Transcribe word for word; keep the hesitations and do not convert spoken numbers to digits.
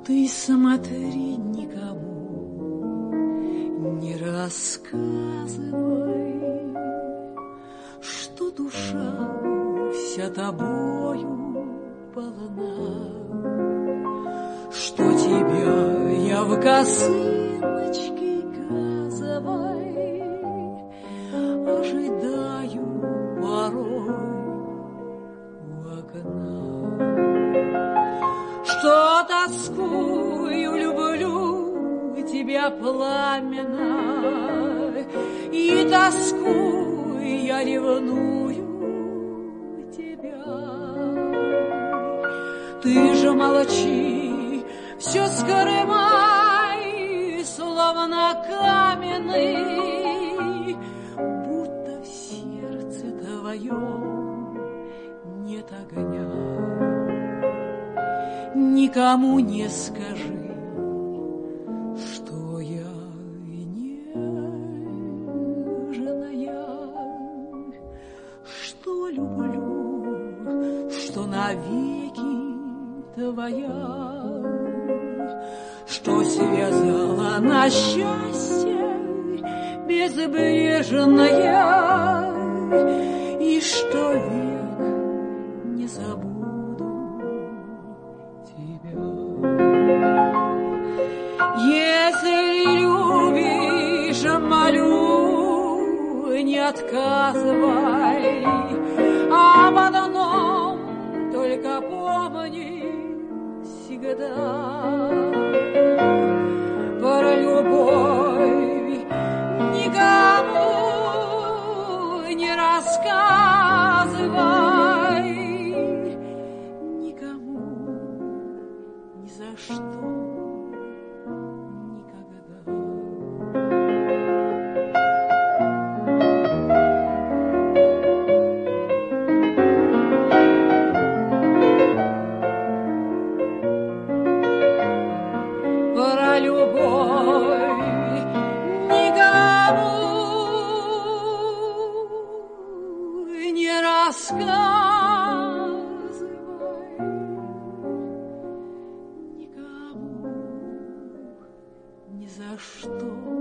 Ты смотри, никому не рассказывай, что душа вся тобою полна, что тебя я в косыночке газовой ожидаю порой у окна, что тоскую, люблю тебя пламенно, и тоскую я ревную тебя. Ты же молчи, все скрывай, словно каменный, будто в сердце твоем нет огня. Никому не скажи, что я нежная, что люблю, что навеки твоя, что связала на счастье безбрежное, и что век не забуду тебя. Если любишь, молю, не отказывай, об одном только помни всегда: про любовь никому не рассказывай, никому ни за что никогда. Про любовь никому не рассказывай, никому ни за что.